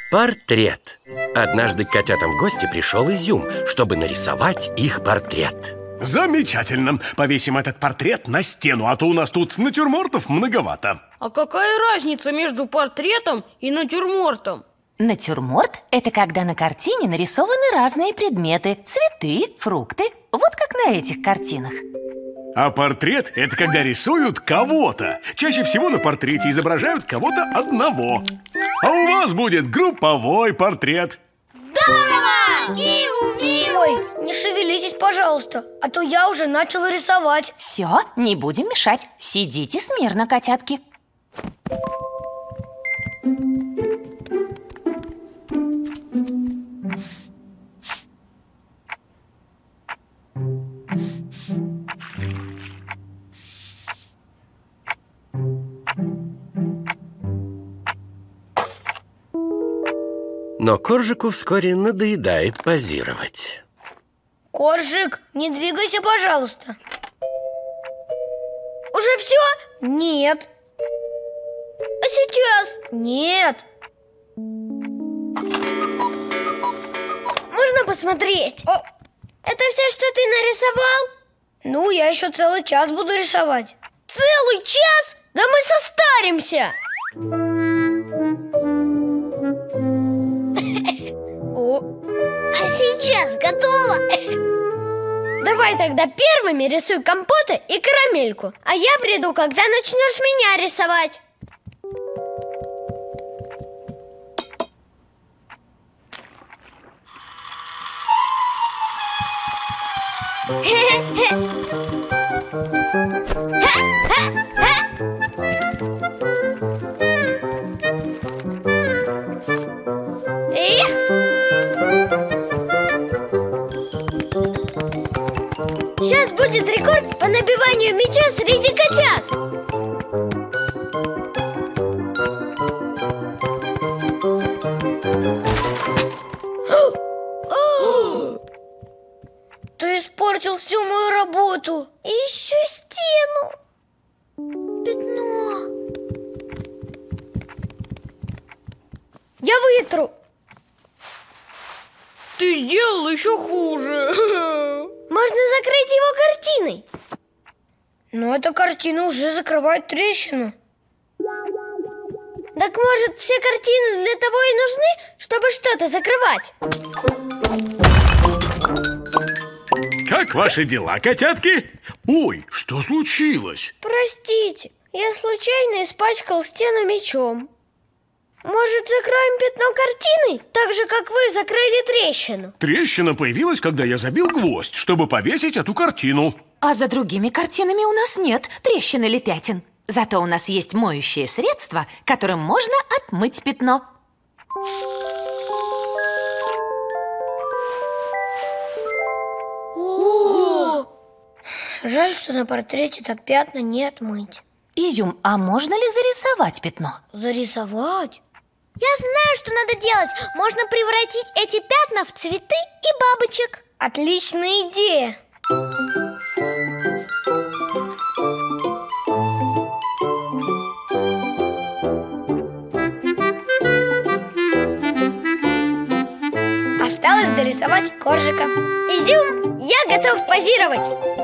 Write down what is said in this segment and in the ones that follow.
Портрет. Однажды к котятам в гости пришел Изюм, чтобы нарисовать их портрет. Замечательно. Повесим этот портрет на стену, а то у нас тут натюрмортов многовато. А какая разница между портретом и натюрмортом? Натюрморт – это когда на картине нарисованы разные предметы. Цветы, фрукты. Вот как на этих картинах. А портрет – это когда рисуют кого-то. Чаще всего на портрете изображают кого-то одного. А у вас будет групповой портрет. Здорово! Ой, не шевелитесь, пожалуйста, а то я уже начал рисовать. Все, не будем мешать. Сидите смирно, котятки. Но Коржику вскоре надоедает позировать. Коржик, не двигайся, пожалуйста. Уже все? Нет. А сейчас? Нет. Можно посмотреть? Это все, что ты нарисовал? Ну, я еще целый час буду рисовать. Целый час? Да мы состаримся. А сейчас готово? Давай тогда первыми рисуй компоты и карамельку. А я приду, когда начнешь меня рисовать. Сейчас будет рекорд по набиванию мяча среди котят. Ты испортил всю мою работу. И еще стену. Пятно. Я вытру. Ты сделал еще хуже. Можно закрыть его картиной. Но эта картина уже закрывает трещину. Так может, все картины для того и нужны, чтобы что-то закрывать? Как ваши дела, котятки? Ой, что случилось? Простите, я случайно испачкал стену мячом. Может, закроем пятно картиной, так же, как вы закрыли трещину? Трещина появилась, когда я забил гвоздь, чтобы повесить эту картину. А за другими картинами у нас нет трещин или пятен. Зато у нас есть моющее средство, которым можно отмыть пятно. Жаль, что на портрете так пятна не отмыть. Изюм, а можно ли зарисовать пятно? Зарисовать? Я знаю, что надо делать. Можно превратить эти пятна в цветы и бабочек. Отличная идея. Осталось дорисовать Коржика. Изюм, я готов позировать.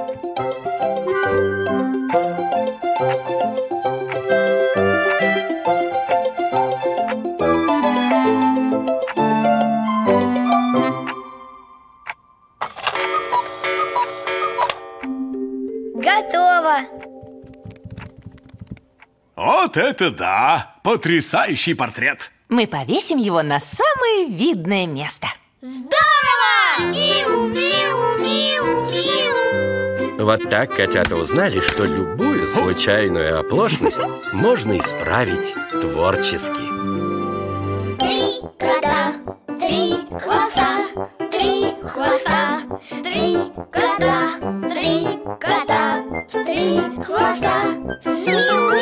Готово. Вот это да! Потрясающий портрет! Мы повесим его на самое видное место. Здорово! Миу, миу, миу, миу. Вот так котята узнали, что любую случайную оплошность можно исправить творчески. 3 кота, 3 хвоста, 3 хвоста, 3 кота, 3 кота, 3 хвоста. Миу.